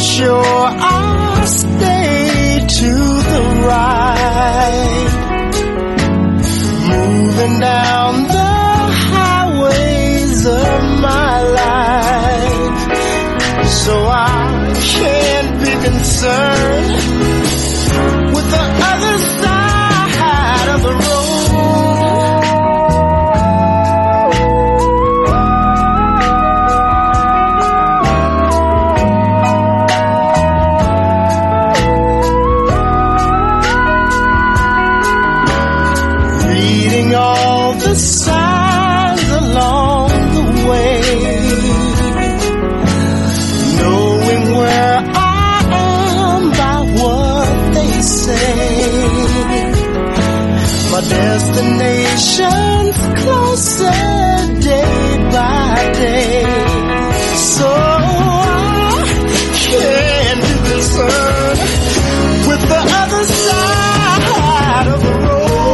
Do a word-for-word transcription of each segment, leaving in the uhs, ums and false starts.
sure I'll stay to the right, moving down the highways of my life, so I can't be concerned with the other side of the road. All the signs along the way, knowing where I am by what they say, my destination's closer day by day, so I can't be concerned with the other side of the road.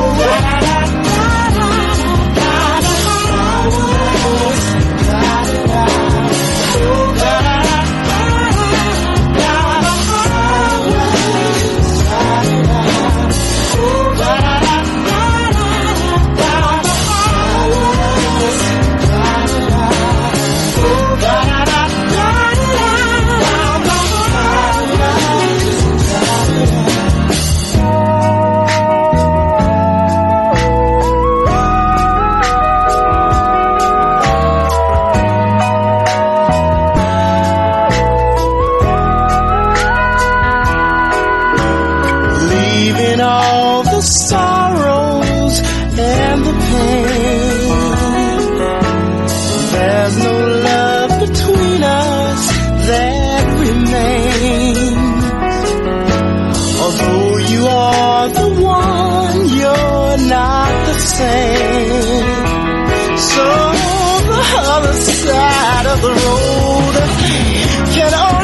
Sorrows and the pain, there's no love between us that remains. Although you are the one, you're not the same. So the other side of the road can